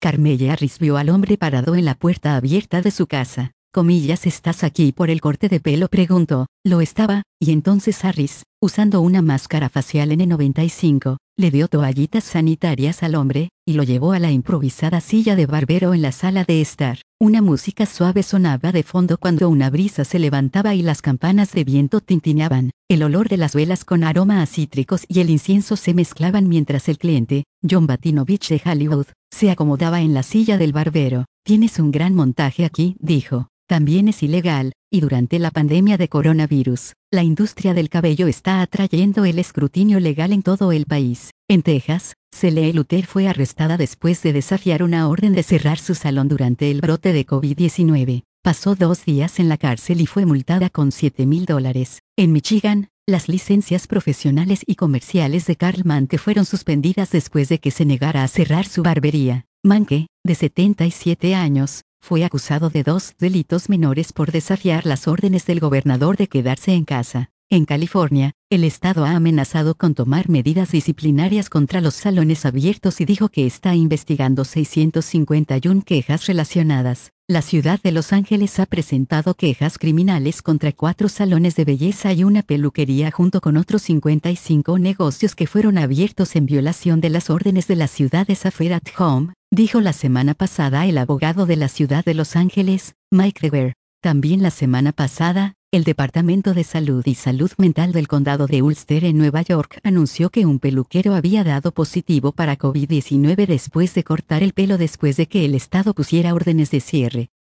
Carmella Harris vio al hombre parado en la puerta abierta de su casa. Comillas, ¿estás aquí por el corte de pelo?, preguntó. Lo estaba, y entonces Harris, usando una máscara facial N95, le dio toallitas sanitarias al hombre, y lo llevó a la improvisada silla de barbero en la sala de estar. Una música suave sonaba de fondo cuando una brisa se levantaba y las campanas de viento tintineaban. El olor de las velas con aroma a cítricos y el incienso se mezclaban mientras el cliente, John Batinovich de Hollywood, se acomodaba en la silla del barbero. Tienes un gran montaje aquí, dijo. También es ilegal, y durante la pandemia de coronavirus, la industria del cabello está atrayendo el escrutinio legal en todo el país. En Texas, Celie Luther fue arrestada después de desafiar una orden de cerrar su salón durante el brote de COVID-19. Pasó 2 días en la cárcel y fue multada con $7,000. En Michigan, las licencias profesionales y comerciales de Karl Manke fueron suspendidas después de que se negara a cerrar su barbería. Manke, de 77 años, fue acusado de 2 delitos menores por desafiar las órdenes del gobernador de quedarse en casa. En California, el estado ha amenazado con tomar medidas disciplinarias contra los salones abiertos y dijo que está investigando 651 quejas relacionadas. La ciudad de Los Ángeles ha presentado quejas criminales contra 4 salones de belleza y una peluquería junto con otros 55 negocios que fueron abiertos en violación de las órdenes de la ciudad de Safer at Home, dijo la semana pasada el abogado de la ciudad de Los Ángeles, Mike Dever. También la semana pasada, el Departamento de Salud y Salud Mental del Condado de Ulster en Nueva York anunció que un peluquero había dado positivo para COVID-19 después de cortar el pelo después de que el estado pusiera órdenes de cierre.